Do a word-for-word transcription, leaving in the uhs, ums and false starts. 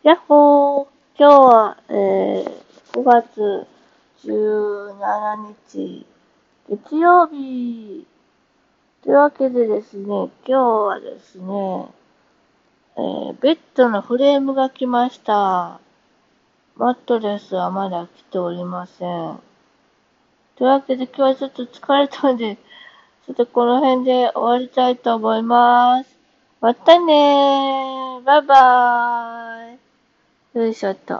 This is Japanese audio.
やっほー、今日は、えー、ごがつじゅうしちにち、月曜日。というわけでですね、今日はですね、えー、ベッドのフレームが来ました。マットレスはまだ来ておりません。というわけで今日はちょっと疲れたので、ちょっとこの辺で終わりたいと思います。またねー。バイバーイ。よいしょっと。